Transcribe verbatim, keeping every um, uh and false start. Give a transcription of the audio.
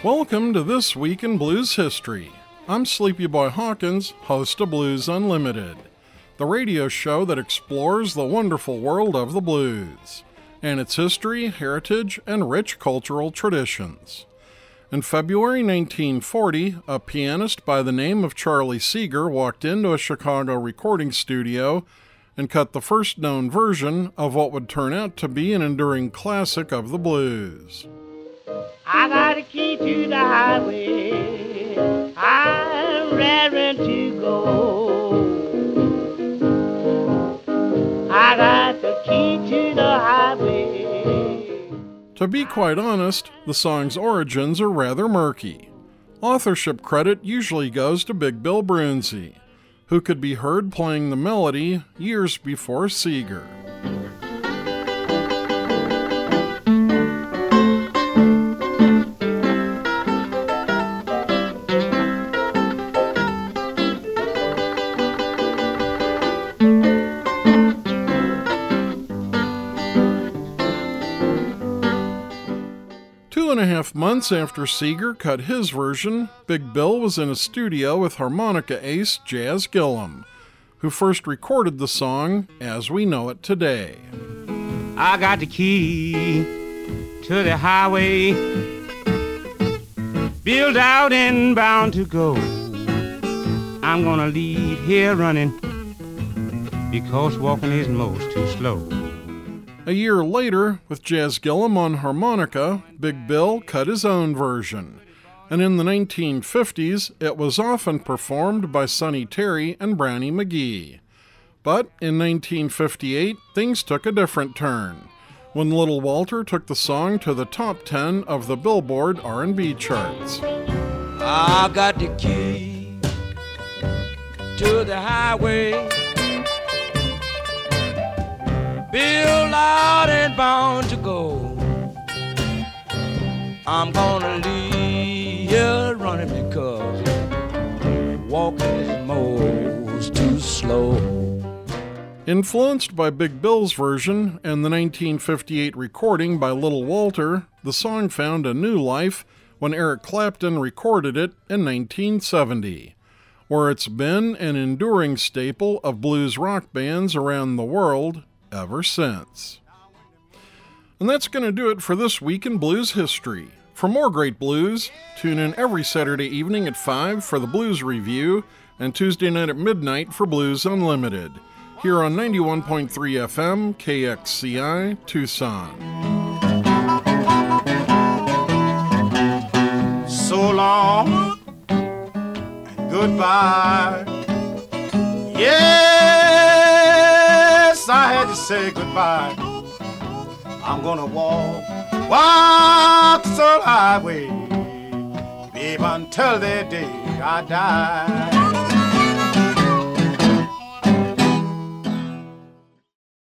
Welcome to This Week in Blues History. I'm Sleepy Boy Hawkins, host of Blues Unlimited, the radio show that explores the wonderful world of the blues, and its history, heritage, and rich cultural traditions. In February nineteen forty, a pianist by the name of Charlie Seeger walked into a Chicago recording studio and cut the first known version of what would turn out to be an enduring classic of the blues. I got a key to the highway, I'm raring to go. I got the key to the highway. To be quite honest, the song's origins are rather murky. Authorship credit usually goes to Big Bill Broonzy, who could be heard playing the melody years before Seeger. Two and a half months after Seeger cut his version, Big Bill was in a studio with harmonica ace Jazz Gillum, who first recorded the song as we know it today. I got the key to the highway, built out and bound to go. I'm gonna leave here running, because walking is most too slow. A year later, with Jazz Gillum on harmonica, Big Bill cut his own version, and in the nineteen fifties, it was often performed by Sonny Terry and Brownie McGhee. But in nineteen fifty-eight, things took a different turn, when Little Walter took the song to the top ten of the Billboard R and B charts. I got the key to the highway, built out and bound to go. I'm gonna leave here running because walking is most too slow. Influenced by Big Bill's version and the nineteen fifty-eight recording by Little Walter, the song found a new life when Eric Clapton recorded it in nineteen seventy, where it's been an enduring staple of blues rock bands around the world ever since. And that's going to do it for this week in blues history. For more great blues, tune in every Saturday evening at five for the Blues Review and Tuesday night at midnight for Blues Unlimited, here on ninety-one point three F M K X C I Tucson. So long and goodbye. Yes, I had to say goodbye. I'm gonna walk, walk the highway, babe, until the day I die.